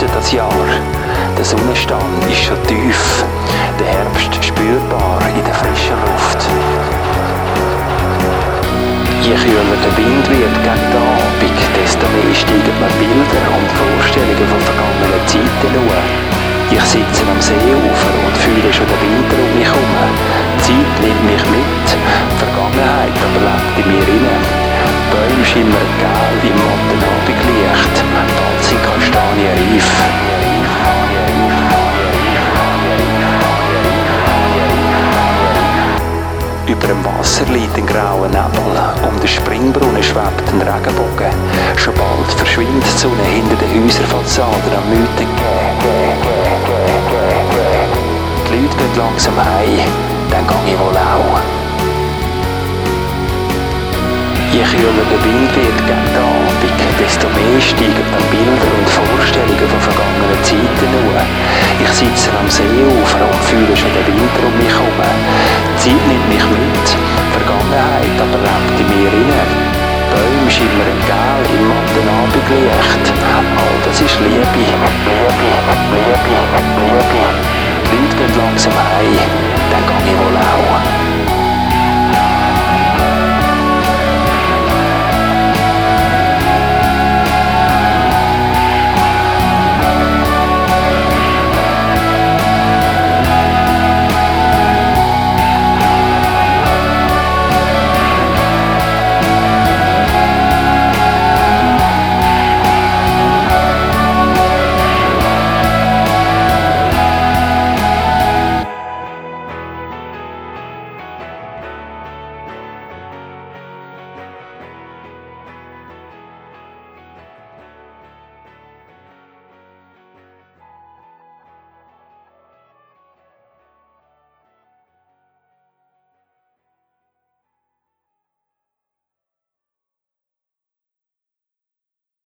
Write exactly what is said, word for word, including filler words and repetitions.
letzte das Jahr. Der Sonnenstand ist schon tief, der Herbst spürbar in der frischen Luft. Je kühler der Wind wird gegen den Abend, desto mehr steigen mir Bilder und Vorstellungen von vergangenen Zeiten an. Ich sitze am Seeufer und fühle schon den Winter um mich herum. Die Zeit nimmt mich mit, die Vergangenheit aber lebt in mir inne. Bäume schimmern gelb im matten Abendlicht, bald sind Kastanien reif. Über dem Wasser liegt ein grauer Nebel, um den Springbrunnen schwebt ein Regenbogen. Schon bald verschwindet die Sonne hinter den Häuserfassaden am Mythen. Die Leute gehen langsam heim, dann gehe ich wohl auch. Je kühler der Wind wird gegen den Abend, desto mehr steigen dann Bilder und Vorstellungen von vergangenen Zeiten an. Ich sitze am Seeufer und fühle schon den Winter um mich herum. Die Zeit nimmt mich mit, die Vergangenheit aber lebt in mir inne. Bäume schimmern gelb im matten Abendlicht. All das ist Liebe, Liebe, Liebe.